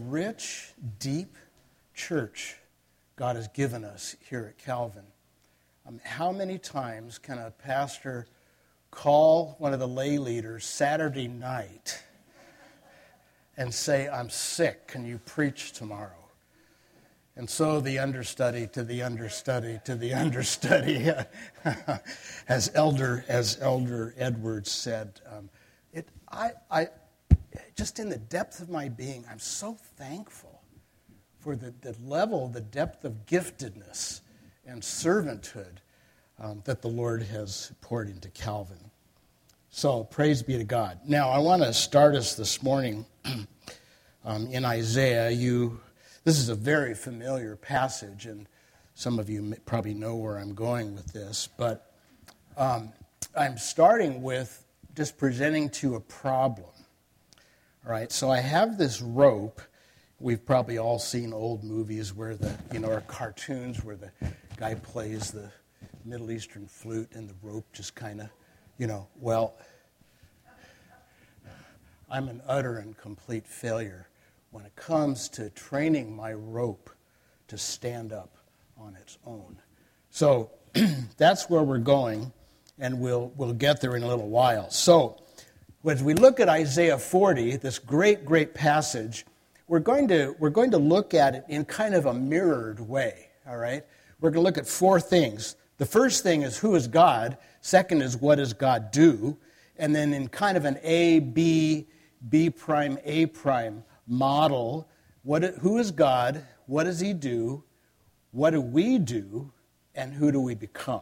rich, deep church God has given us here at Calvin. How many times can a pastor call one of the lay leaders Saturday night and say, I'm sick, can you preach tomorrow? And so the understudy to the understudy to the understudy, as Elder Edwards said, just in the depth of my being, I'm so thankful for the level, the depth of giftedness and servanthood that the Lord has poured into Calvin. So praise be to God. Now I want to start us this morning in Isaiah. This is a very familiar passage, and some of you probably know where I'm going with this, but I'm starting with just presenting to a problem. All right, so I have this rope. We've probably all seen old movies where or cartoons where the guy plays the Middle Eastern flute and the rope just kind of, well, I'm an utter and complete failure when it comes to training my rope to stand up on its own. So that's where we're going, and we'll get there in a little while. So as we look at Isaiah 40, this great passage, we're going to look at it in kind of a mirrored way, all right? We're going to look at four things. The first thing is, who is God? Second is, what does God do? And then in kind of an A, B prime, A prime model, who is God? What does he do? What do we do? And who do we become?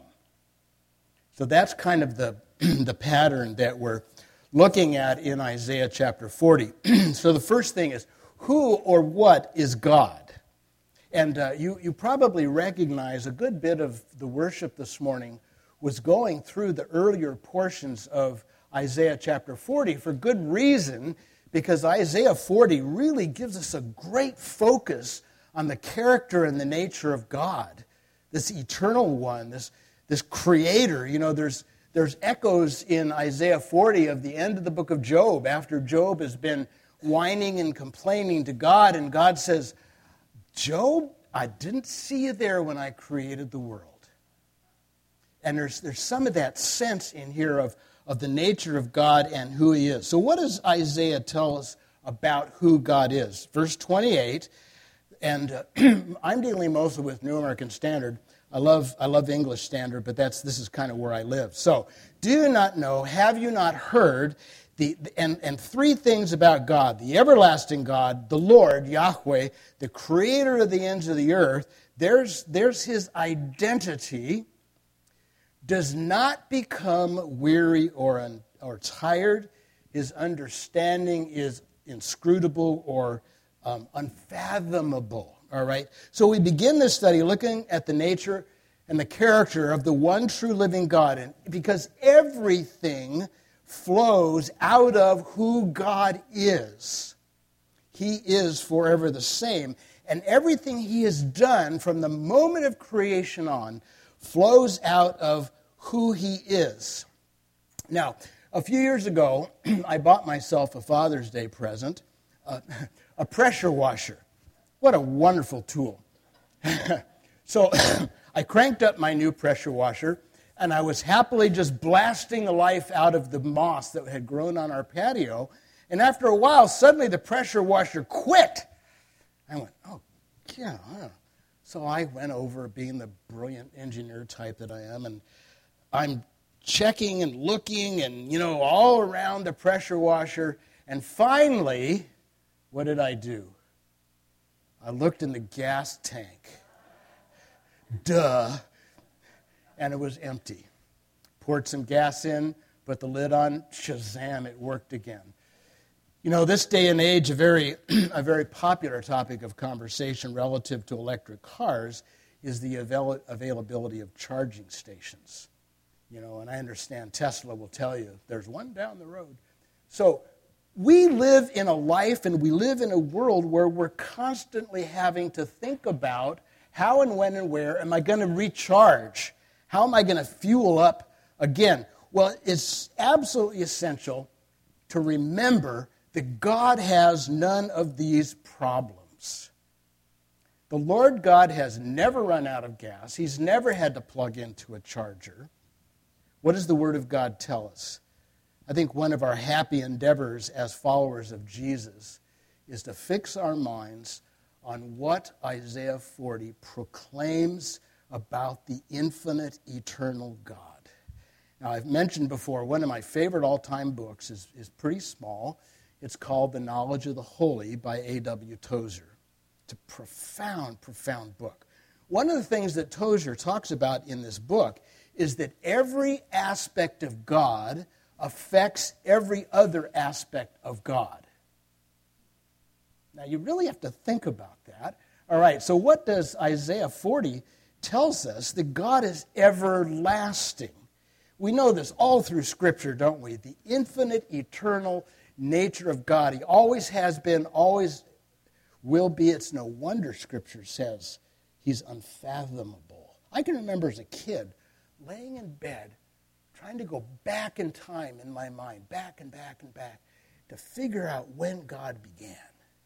So that's kind of the pattern that we're looking at in Isaiah chapter 40. So the first thing is, who or what is God? And you probably recognize a good bit of the worship this morning was going through the earlier portions of Isaiah chapter 40 for good reason, because Isaiah 40 really gives us a great focus on the character and the nature of God, this eternal one, this creator. There's echoes in Isaiah 40 of the end of the book of Job, after Job has been whining and complaining to God, and God says, Job, I didn't see you there when I created the world. And there's some of that sense in here of the nature of God and who he is. So what does Isaiah tell us about who God is? Verse 28, and I'm dealing mostly with New American Standard. I love English Standard, but this is kind of where I live. So, do you not know, have you not heard, and three things about God: the everlasting God, the Lord, Yahweh, the creator of the ends of the earth. There's his identity. Does not become weary or tired. His understanding is inscrutable or unfathomable. All right? So we begin this study looking at the nature and the character of the one true living God, and because everything flows out of who God is. He is forever the same, and everything he has done from the moment of creation on flows out of who he is. Now, a few years ago, I bought myself a Father's Day present, a pressure washer. What a wonderful tool. So I cranked up my new pressure washer, and I was happily just blasting the life out of the moss that had grown on our patio. And after a while, suddenly the pressure washer quit. I went, oh, yeah. So I went over, being the brilliant engineer type that I am, and I'm checking and looking and, all around the pressure washer. And finally, what did I do? I looked in the gas tank. Duh. And it was empty. Poured some gas in, put the lid on, shazam, it worked again. This day and age, a very popular topic of conversation relative to electric cars is the availability of charging stations. And I understand Tesla will tell you there's one down the road. So we live in a life and we live in a world where we're constantly having to think about how and when and where am I going to recharge? How am I going to fuel up again? Well, it's absolutely essential to remember that God has none of these problems. The Lord God has never run out of gas. He's never had to plug into a charger. What does the Word of God tell us? I think one of our happy endeavors as followers of Jesus is to fix our minds on what Isaiah 40 proclaims about the infinite, eternal God. Now, I've mentioned before, one of my favorite all-time books is pretty small. It's called The Knowledge of the Holy by A.W. Tozer. It's a profound, profound book. One of the things that Tozer talks about in this book is that every aspect of God affects every other aspect of God. Now, you really have to think about that. All right, so what does Isaiah 40 tells us? That God is everlasting. We know this all through Scripture, don't we? The infinite, eternal nature of God. He always has been, always will be. It's no wonder Scripture says he's unfathomable. I can remember as a kid laying in bed, trying to go back in time in my mind, back and back and back, to figure out when God began.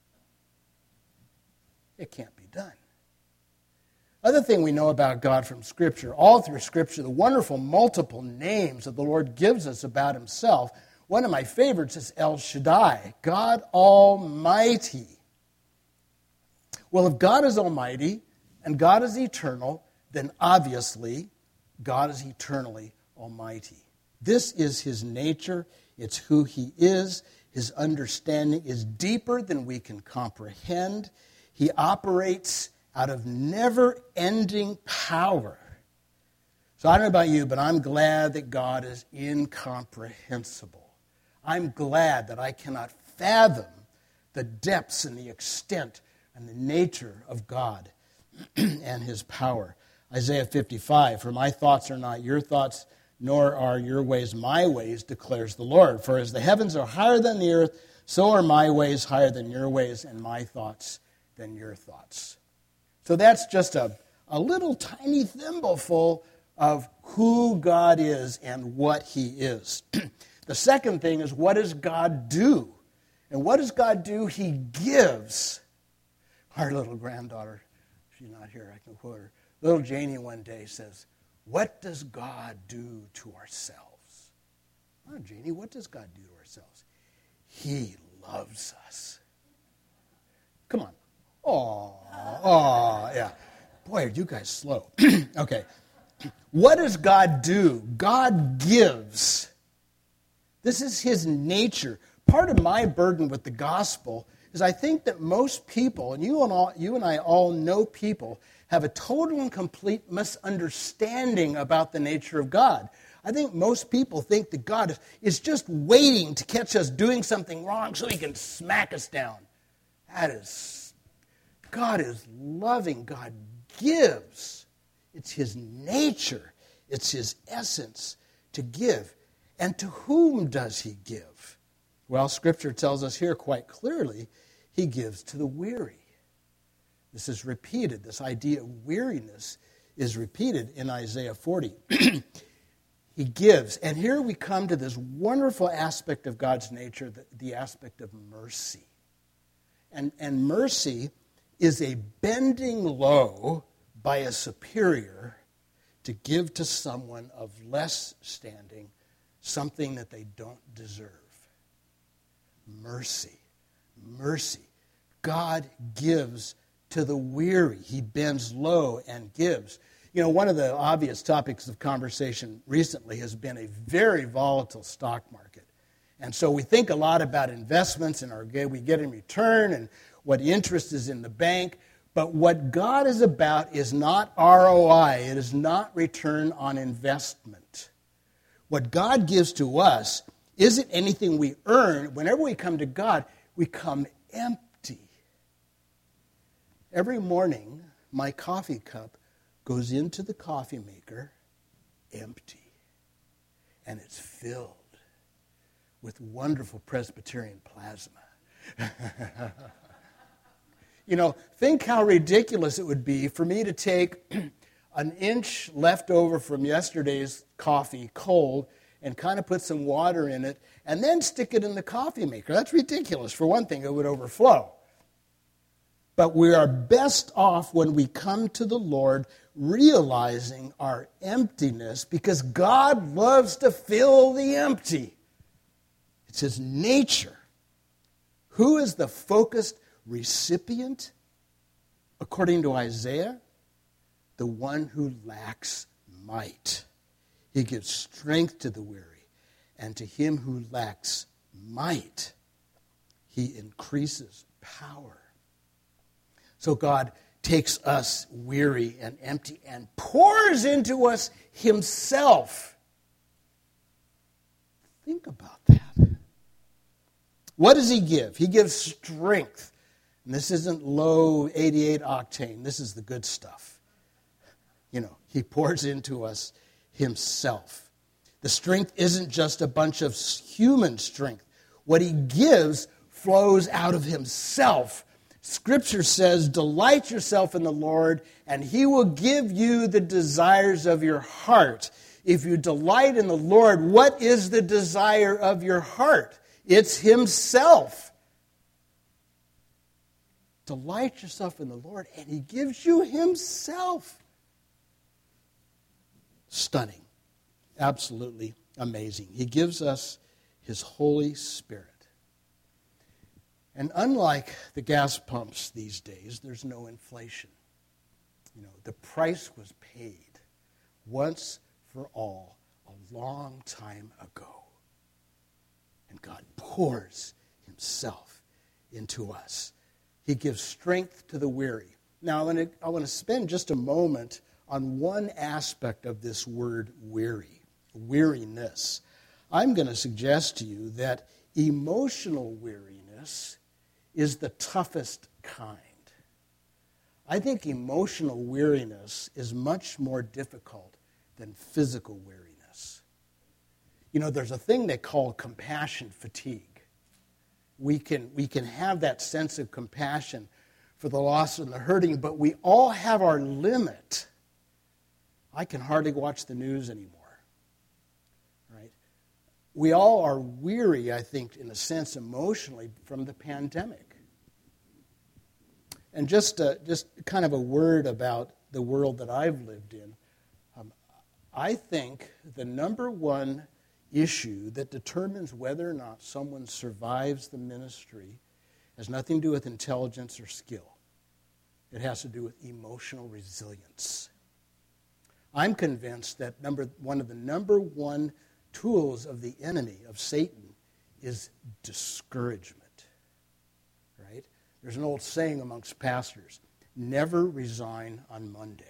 It can't be done. Other thing we know about God from Scripture, all through Scripture, the wonderful multiple names that the Lord gives us about himself. One of my favorites is El Shaddai, God Almighty. Well, if God is almighty and God is eternal, then obviously God is eternally almighty. This is his nature. It's who he is. His understanding is deeper than we can comprehend. He operates out of never-ending power. So I don't know about you, but I'm glad that God is incomprehensible. I'm glad that I cannot fathom the depths and the extent and the nature of God and his power. Isaiah 55, for my thoughts are not your thoughts, nor are your ways my ways, declares the Lord. For as the heavens are higher than the earth, so are my ways higher than your ways, and my thoughts than your thoughts. So that's just a little tiny thimbleful of who God is and what he is. The second thing is, what does God do? And what does God do? He gives. Our little granddaughter, she's not here, I can quote her. Little Janie one day says, what does God do to ourselves? Oh, Janie, what does God do to ourselves? He loves us. Come on. Oh, yeah. Boy, are you guys slow. Okay. What does God do? God gives. This is his nature. Part of my burden with the gospel is I think that most people, and you and I all know people, have a total and complete misunderstanding about the nature of God. I think most people think that God is just waiting to catch us doing something wrong so he can smack us down. God is loving. God gives. It's his nature. It's his essence to give. And to whom does he give? Well, Scripture tells us here quite clearly, he gives to the weary. This is repeated. This idea of weariness is repeated in Isaiah 40. He gives. And here we come to this wonderful aspect of God's nature, the aspect of mercy. And mercy is a bending low by a superior to give to someone of less standing something that they don't deserve. Mercy. Mercy. God gives to the weary. He bends low and gives. You know, one of the obvious topics of conversation recently has been a very volatile stock market. And so we think a lot about investments and we get in return and what interest is in the bank. But what God is about is not ROI. It is not return on investment. What God gives to us isn't anything we earn. Whenever we come to God, we come empty. Every morning, my coffee cup goes into the coffee maker empty. And it's filled with wonderful Presbyterian plasma. You know, think how ridiculous it would be for me to take an inch left over from yesterday's coffee cold and kind of put some water in it and then stick it in the coffee maker. That's ridiculous. For one thing, it would overflow. But we are best off when we come to the Lord realizing our emptiness, because God loves to fill the empty. It's his nature. Who is the focused recipient? According to Isaiah, the one who lacks might. He gives strength to the weary, and to him who lacks might, he increases power. So God takes us weary and empty and pours into us himself. Think about that. What does he give? He gives strength. And this isn't low 88 octane. This is the good stuff. He pours into us himself. The strength isn't just a bunch of human strength. What he gives flows out of himself. Scripture says, delight yourself in the Lord, and he will give you the desires of your heart. If you delight in the Lord, what is the desire of your heart? It's himself. Delight yourself in the Lord, and he gives you himself. Stunning. Absolutely amazing. He gives us his Holy Spirit. And unlike the gas pumps these days, there's no inflation. The price was paid once for all a long time ago. And God pours himself into us. He gives strength to the weary. Now, I want to spend just a moment on one aspect of this word weary, weariness. I'm going to suggest to you that emotional weariness is the toughest kind. I think emotional weariness is much more difficult than physical weariness. There's a thing they call compassion fatigue. We can have that sense of compassion for the lost and the hurting, but we all have our limit. I can hardly watch the news anymore. Right? We all are weary, I think, in a sense, emotionally, from the pandemic. And just kind of a word about the world that I've lived in. I think the number one issue that determines whether or not someone survives the ministry has nothing to do with intelligence or skill. It has to do with emotional resilience. I'm convinced that one of the number one tools of the enemy, of Satan, is discouragement. Right? There's an old saying amongst pastors, never resign on Monday,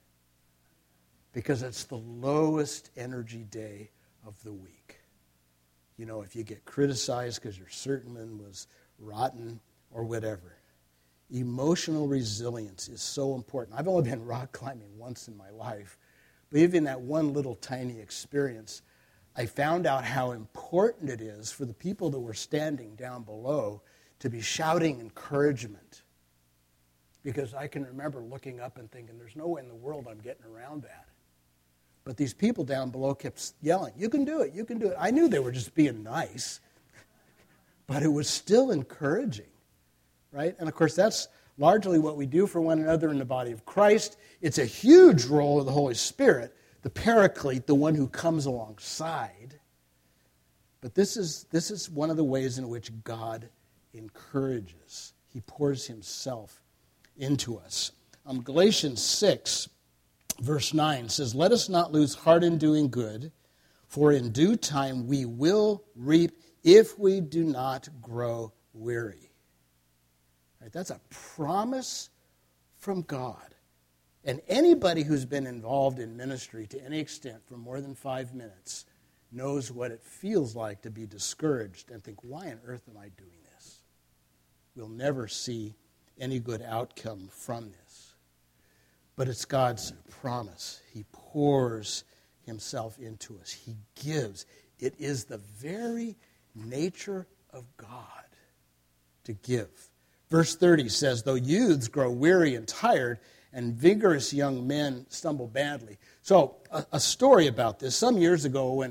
because it's the lowest energy day of the week. If you get criticized because your sermon was rotten or whatever. Emotional resilience is so important. I've only been rock climbing once in my life, but even that one little tiny experience, I found out how important it is for the people that were standing down below to be shouting encouragement. Because I can remember looking up and thinking, there's no way in the world I'm getting around that. But these people down below kept yelling, you can do it, you can do it. I knew they were just being nice, but it was still encouraging, right? And of course, that's largely what we do for one another in the body of Christ. It's a huge role of the Holy Spirit, the paraclete, the one who comes alongside. But this is one of the ways in which God encourages. He pours himself into us. Galatians 6, verse 9 says, let us not lose heart in doing good, for in due time we will reap if we do not grow weary. Right? That's a promise from God. And anybody who's been involved in ministry to any extent for more than 5 minutes knows what it feels like to be discouraged and think, why on earth am I doing this? We'll never see any good outcome from this. But it's God's promise. He pours himself into us. He gives. It is the very nature of God to give. Verse 30 says, though youths grow weary and tired, and vigorous young men stumble badly. So a story about this. Some years ago when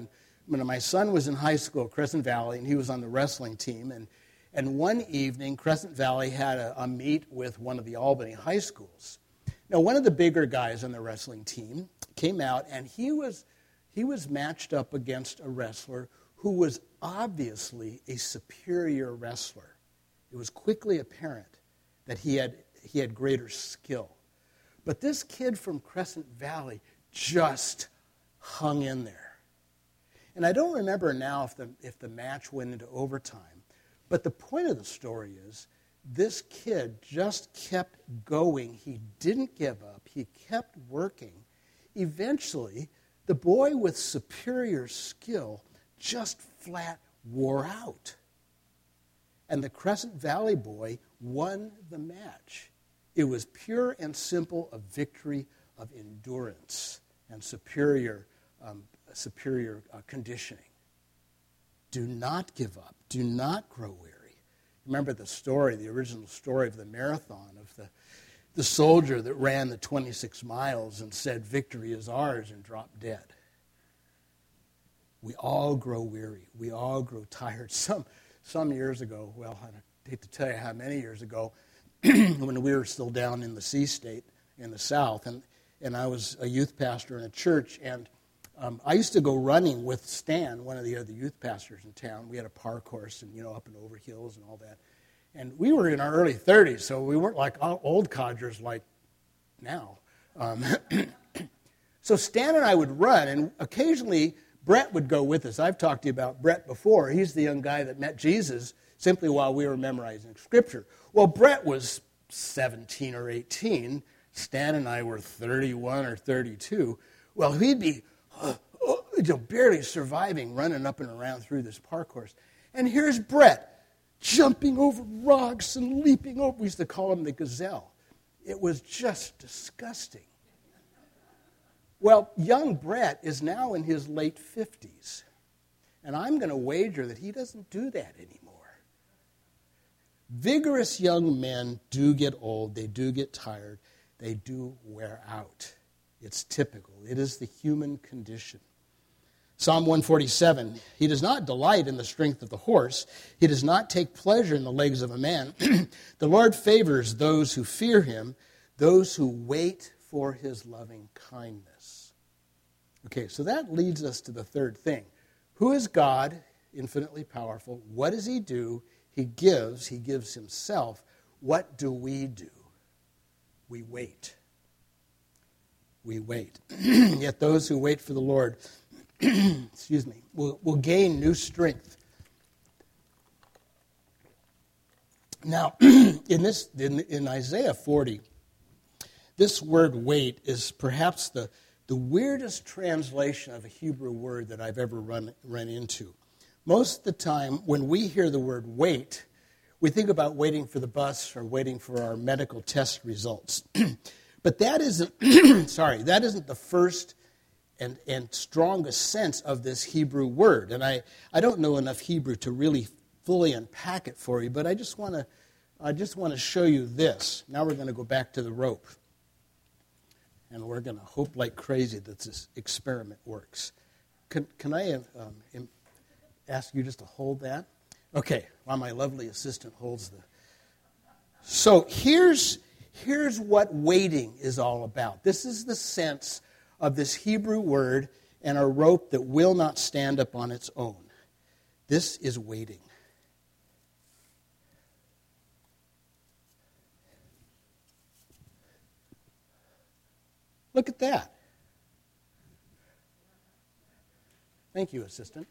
when my son was in high school, Crescent Valley, and he was on the wrestling team. And one evening, Crescent Valley had a meet with one of the Albany high schools. Now, one of the bigger guys on the wrestling team came out, and he was matched up against a wrestler who was obviously a superior wrestler. It was quickly apparent that he had greater skill. But this kid from Crescent Valley just hung in there. And I don't remember now if the match went into overtime, but the point of the story is this kid just kept going. He didn't give up. He kept working. Eventually, the boy with superior skill just flat wore out. And the Crescent Valley boy won the match. It was pure and simple a victory of endurance and superior conditioning. Do not give up. Do not grow weary. Remember the original story of the marathon, of the soldier that ran the 26 miles and said, "Victory is ours," and dropped dead. We all grow weary. We all grow tired. Some years ago, well, I hate to tell you how many years ago, when we were still down in the Sea State in the South, and I was a youth pastor in a church, and I used to go running with Stan, one of the other youth pastors in town. We had a park course and, up and over hills and all that. And we were in our early 30s, so we weren't like old codgers like now. So Stan and I would run, and occasionally Brett would go with us. I've talked to you about Brett before. He's the young guy that met Jesus simply while we were memorizing Scripture. Well, Brett was 17 or 18. Stan and I were 31 or 32. Well, he'd be barely surviving running up and around through this park course. And here's Brett jumping over rocks and leaping over. We used to call him the gazelle. It was just disgusting. Well, young Brett is now in his late 50s. And I'm going to wager that he doesn't do that anymore. Vigorous young men do get old. They do get tired. They do wear out. It's typical. It is the human condition. Psalm 147, he does not delight in the strength of the horse. He does not take pleasure in the legs of a man. The Lord favors those who fear him, those who wait for his loving kindness. Okay, so that leads us to the third thing. Who is God, infinitely powerful? What does he do? He gives himself. What do? We wait. We wait. Yet those who wait for the Lord, will gain new strength. Now, in Isaiah 40, this word wait is perhaps the weirdest translation of a Hebrew word that I've ever run into. Most of the time, when we hear the word wait, we think about waiting for the bus or waiting for our medical test results. But that isn't, that isn't the first and strongest sense of this Hebrew word. And I don't know enough Hebrew to really fully unpack it for you, but I just want to show you this. Now we're going to go back to the rope. And we're going to hope like crazy that this experiment works. Can I ask you just to hold that? Okay, while my lovely assistant holds the... So here's what waiting is all about. This is the sense of this Hebrew word and a rope that will not stand up on its own. This is waiting. Look at that. Thank you, assistant.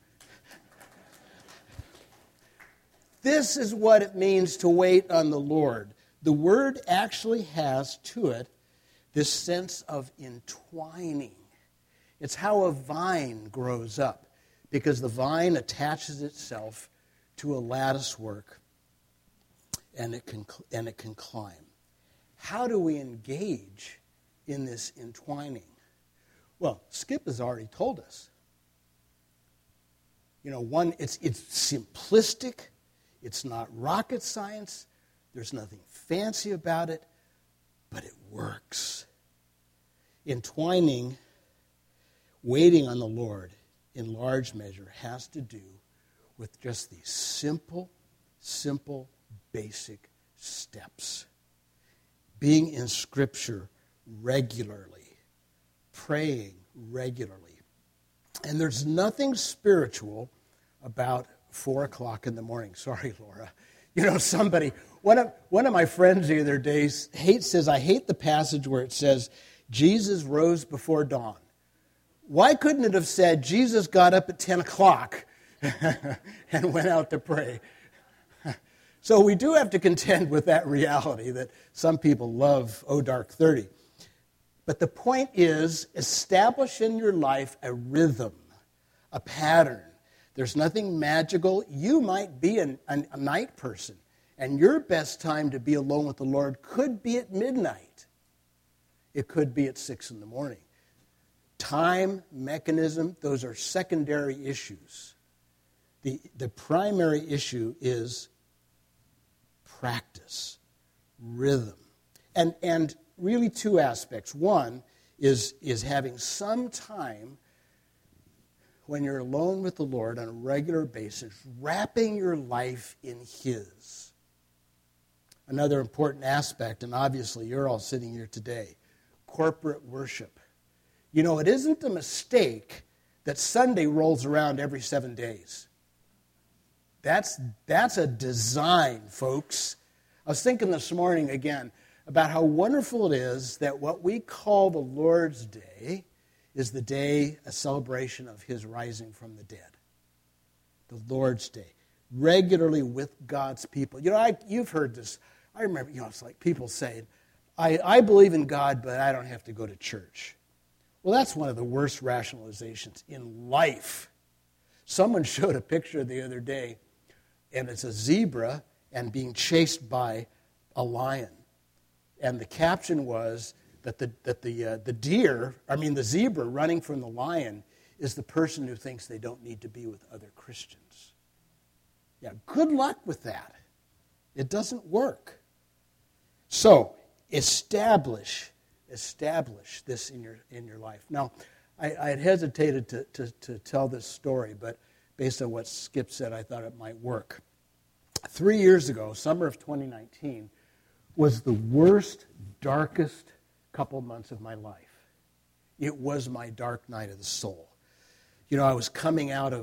This is what it means to wait on the Lord. The word actually has to it this sense of entwining. It's how a vine grows up, because the vine attaches itself to a lattice work, and it can climb. How do we engage in this entwining? Well, Skip has already told us. It's simplistic. It's not rocket science. There's nothing fancy about it, but it works. Entwining, waiting on the Lord, in large measure, has to do with just these simple, basic steps. Being in Scripture regularly, praying regularly. And there's nothing spiritual about 4 o'clock in the morning. Sorry, Laura. You know, one of my friends the other day says, I hate the passage where it says, Jesus rose before dawn. Why couldn't it have said, Jesus got up at 10 o'clock and went out to pray? So we do have to contend with that reality that some people love dark 30. But the point is, establish in your life a rhythm, a pattern. There's nothing magical. You might be a night person, and your best time to be alone with the Lord could be at midnight. It could be at 6 in the morning. Time, mechanism, those are secondary issues. The primary issue is practice, rhythm. And really two aspects. One is having some time when you're alone with the Lord on a regular basis, wrapping your life in His. Another important aspect, and obviously you're all sitting here today, corporate worship. You know, it isn't a mistake that Sunday rolls around every 7 days. That's a design, folks. I was thinking this morning again about how wonderful it is that what we call the Lord's Day is the day, a celebration of His rising from the dead. The Lord's Day. Regularly with God's people. You know, you've heard this. I remember, it's like people saying, I believe in God, but I don't have to go to church. Well, that's one of the worst rationalizations in life. Someone showed a picture the other day, and it's a zebra and being chased by a lion. And the caption was that the zebra running from the lion is the person who thinks they don't need to be with other Christians. Yeah, good luck with that. It doesn't work. So, establish this in your life. Now, I had hesitated to tell this story, but based on what Skip said, I thought it might work. 3 years ago, summer of 2019, was the worst, darkest couple months of my life. It was my dark night of the soul. You know, I was coming out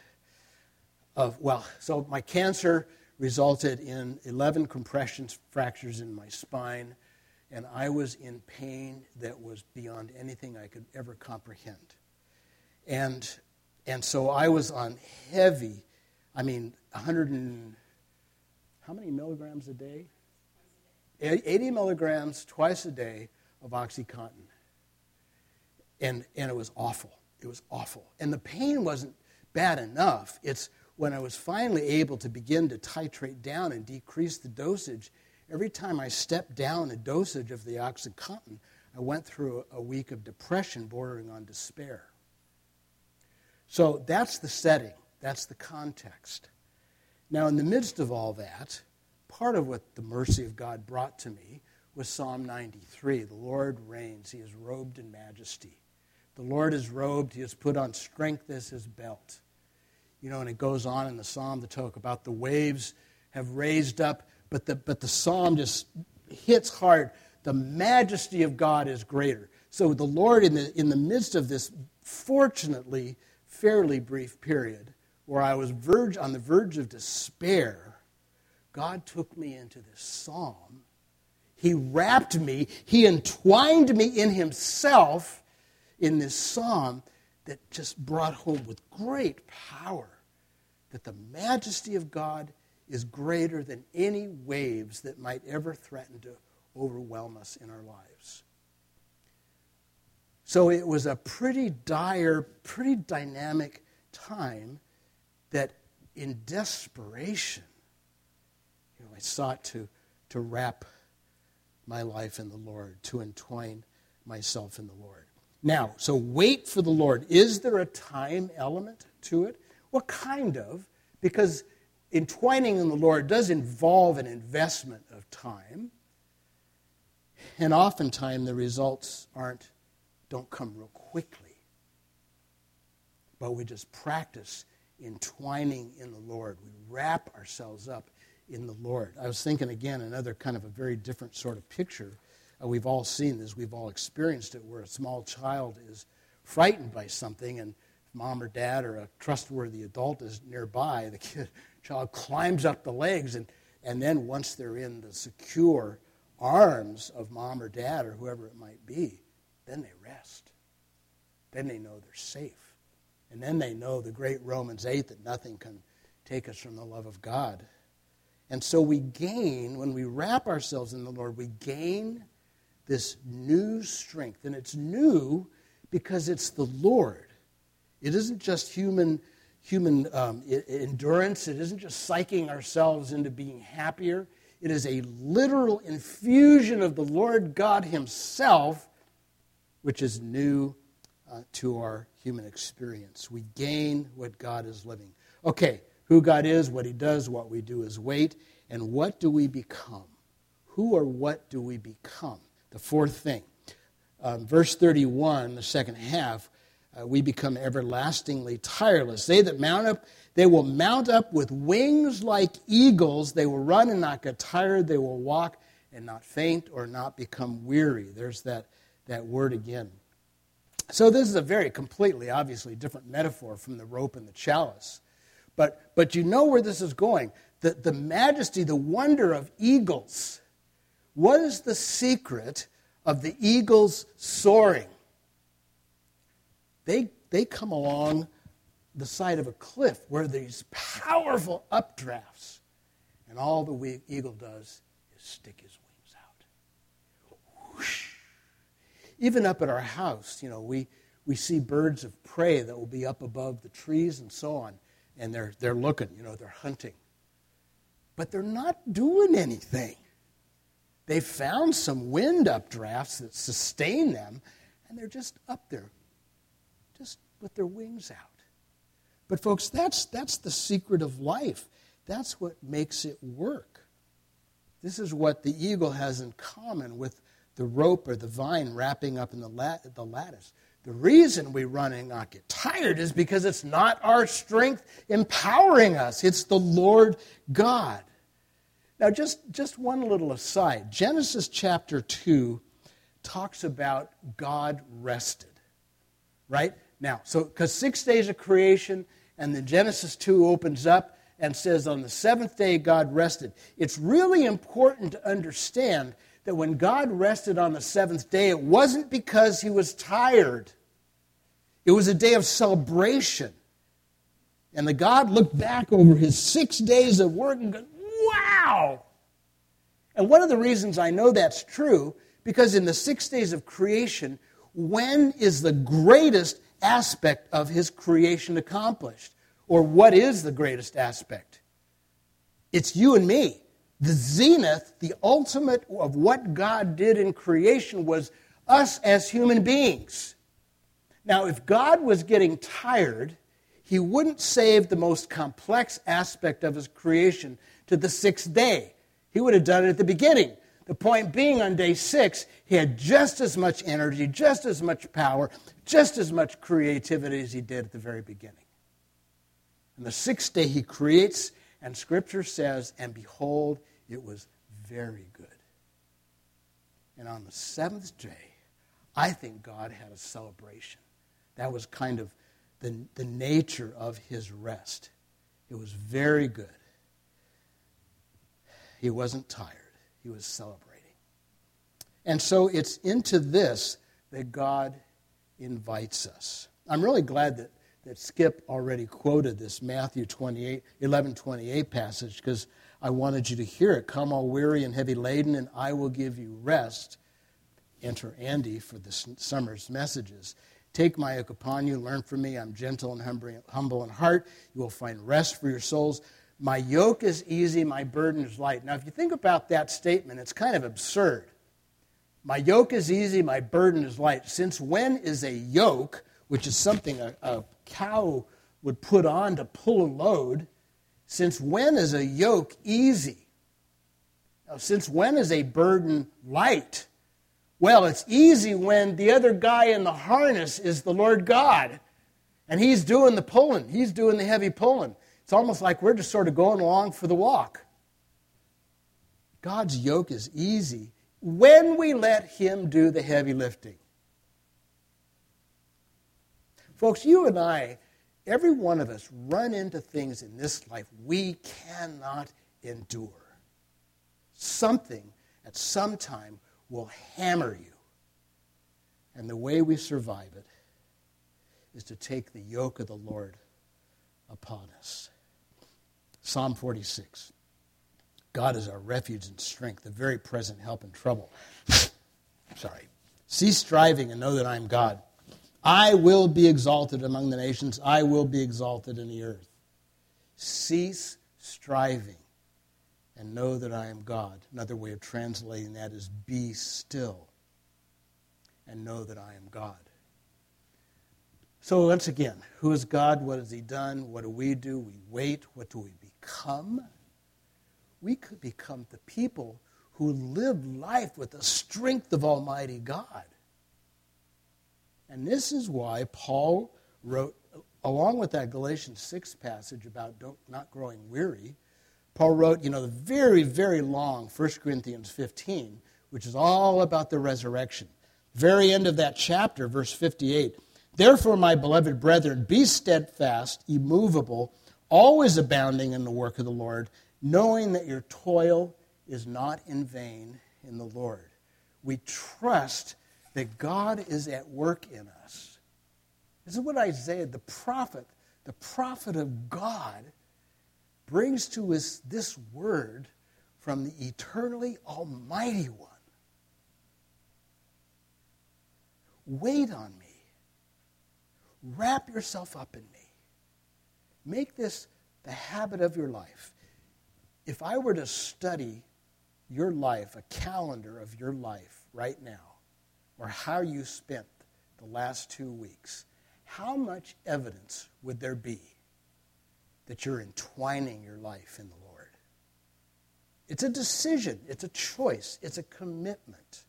so my cancer resulted in 11 compression fractures in my spine, and I was in pain that was beyond anything I could ever comprehend. And so I was on heavy, 100 and, how many milligrams a day? 80 milligrams twice a day of OxyContin. And it was awful. It was awful. And the pain wasn't bad enough. It's when I was finally able to begin to titrate down and decrease the dosage, every time I stepped down a dosage of the OxyContin, I went through a week of depression bordering on despair. So that's the setting. That's the context. Now, in the midst of all that, part of what the mercy of God brought to me was Psalm 93. The Lord reigns. He is robed in majesty. The Lord is robed. He has put on strength as His belt. You know, and it goes on in the psalm to talk about the waves have raised up, but the psalm just hits hard. The majesty of God is greater. So the Lord, in the midst of this, fortunately, fairly brief period, where I was on the verge of despair, God took me into this psalm. He wrapped me, He entwined me in Himself in this psalm that just brought home with great power that the majesty of God is greater than any waves that might ever threaten to overwhelm us in our lives. So it was a pretty dire, pretty dynamic time that in desperation, I sought to wrap my life in the Lord, to entwine myself in the Lord. Now, so wait for the Lord. Is there a time element to it? Well, kind of, because entwining in the Lord does involve an investment of time. And oftentimes the results don't come real quickly. but we just practice entwining in the Lord. We wrap ourselves up in the Lord. I was thinking again, another kind of a very different sort of picture. We've all seen this, we've all experienced it, where a small child is frightened by something, and mom or dad or a trustworthy adult is nearby, the child climbs up the legs, and then once they're in the secure arms of mom or dad or whoever it might be, then they rest. Then they know they're safe. And then they know the great Romans 8 that nothing can take us from the love of God. And so we gain, when we wrap ourselves in the Lord, we gain this new strength. And it's new because it's the Lord. It isn't just human endurance. It isn't just psyching ourselves into being happier. It is a literal infusion of the Lord God himself, which is new to our human experience. We gain what God is living. Okay, who God is, what he does, what we do is wait, and what do we become? Who or what do we become? The fourth thing. Verse 31, the second half, we become everlastingly tireless. They that mount up, they will mount up with wings like eagles. They will run and not get tired. They will walk and not faint or not become weary. There's that word again. So this is a very completely, obviously, different metaphor from the rope and the chalice. But you know where this is going. The majesty, the wonder of eagles. What is the secret of the eagles soaring? They come along the side of a cliff where there's powerful updrafts. And all the eagle does is stick his wings out. Whoosh. Even up at our house, we see birds of prey that will be up above the trees and so on. And they're looking, they're hunting. But they're not doing anything. They found some wind updrafts that sustain them, and they're just up there, just with their wings out. But folks, that's the secret of life. That's what makes it work. This is what the eagle has in common with the rope or the vine wrapping up in the lattice. The reason we run and not get tired is because it's not our strength empowering us. It's the Lord God. Now, just one little aside. Genesis chapter 2 talks about God rested, right? Now, because 6 days of creation, and then Genesis 2 opens up and says on the seventh day God rested. It's really important to understand that when God rested on the seventh day, it wasn't because he was tired. It was a day of celebration. And the God looked back over his 6 days of work and goes, wow! And one of the reasons I know that's true, because in the 6 days of creation, when is the greatest aspect of his creation accomplished? Or what is the greatest aspect? It's you and me. The zenith, the ultimate of what God did in creation was us as human beings. Now, if God was getting tired, he wouldn't save the most complex aspect of his creation to the sixth day. He would have done it at the beginning. The point being, on day 6, he had just as much energy, just as much power, just as much creativity as he did at the very beginning. And the 6th day he creates, and Scripture says, and behold, it was very good. And on the 7th day, I think God had a celebration. That was kind of the nature of his rest. It was very good. He wasn't tired. He was celebrating. And so it's into this that God invites us. I'm really glad that Skip already quoted this Matthew 11:28 passage, because I wanted you to hear it. Come all weary and heavy laden, and I will give you rest. Enter Andy for the summer's messages. Take my yoke upon you, learn from me. I'm gentle and humble in heart. You will find rest for your souls. My yoke is easy, my burden is light. Now, if you think about that statement, it's kind of absurd. My yoke is easy, my burden is light. Since when is a yoke, which is something a cow would put on to pull a load, since when is a yoke easy? Now, since when is a burden light? Well, it's easy when the other guy in the harness is the Lord God. And he's doing the pulling. He's doing the heavy pulling. It's almost like we're just sort of going along for the walk. God's yoke is easy when we let him do the heavy lifting. Folks, you and I, every one of us, run into things in this life we cannot endure. Something at some time will hammer you. And the way we survive it is to take the yoke of the Lord upon us. Psalm 46. God is our refuge and strength, a very present help in trouble. Sorry. Cease striving and know that I am God. I will be exalted among the nations. I will be exalted in the earth. Cease striving and know that I am God. Another way of translating that is be still and know that I am God. So once again, who is God? What has he done? What do? We wait. What do we become? We could become the people who live life with the strength of Almighty God. And this is why Paul wrote, along with that Galatians 6 passage about not growing weary, Paul wrote, the very, very long 1 Corinthians 15, which is all about the resurrection. Very end of that chapter, verse 58. Therefore, my beloved brethren, be steadfast, immovable, always abounding in the work of the Lord, knowing that your toil is not in vain in the Lord. We trust that God is at work in us. This is what Isaiah, the prophet of God, brings to us this word from the eternally Almighty One. Wait on me. Wrap yourself up in me. Make this the habit of your life. If I were to study your life, a calendar of your life right now, or how you spent the last 2 weeks, how much evidence would there be that you're entwining your life in the Lord? It's a decision. It's a choice. It's a commitment.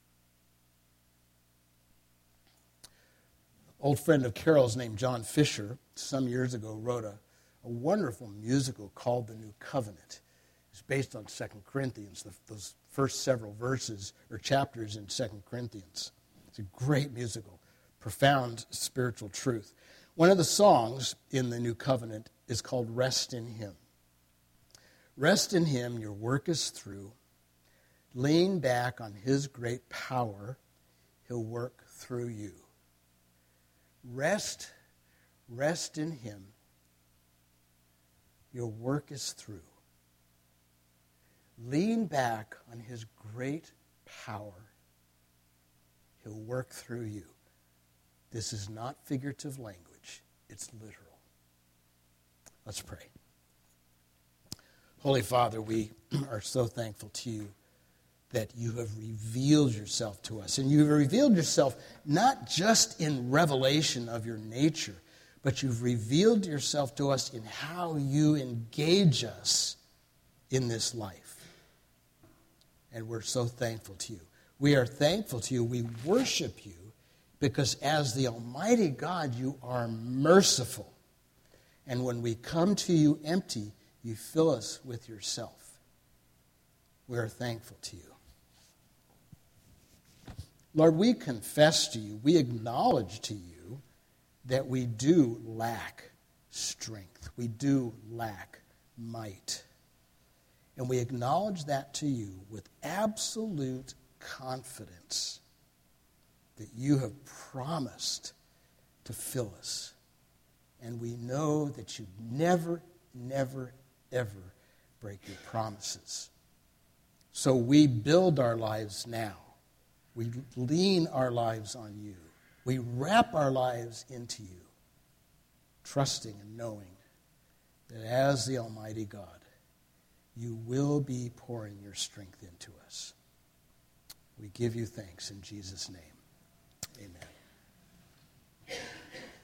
Old friend of Carol's named John Fisher, some years ago, wrote a wonderful musical called The New Covenant. It's based on 2 Corinthians, those first several verses or chapters in 2 Corinthians. It's a great musical, profound spiritual truth. One of the songs in the New Covenant is called Rest in Him. Rest in Him, your work is through. Lean back on His great power. He'll work through you. Rest in Him. Your work is through. Lean back on His great power. He'll work through you. This is not figurative language. It's literal. Let's pray. Holy Father, we are so thankful to you that you have revealed yourself to us. And you've revealed yourself not just in revelation of your nature, but you've revealed yourself to us in how you engage us in this life. And we're so thankful to you. We are thankful to you. We worship you because as the Almighty God, you are merciful. And when we come to you empty, you fill us with yourself. We are thankful to you. Lord, we confess to you, we acknowledge to you that we do lack strength. We do lack might. And we acknowledge that to you with absolute confidence that you have promised to fill us. And we know that you never, never, ever break your promises. So we build our lives now. We lean our lives on you. We wrap our lives into you, trusting and knowing that as the Almighty God, you will be pouring your strength into us. We give you thanks in Jesus' name. Amen.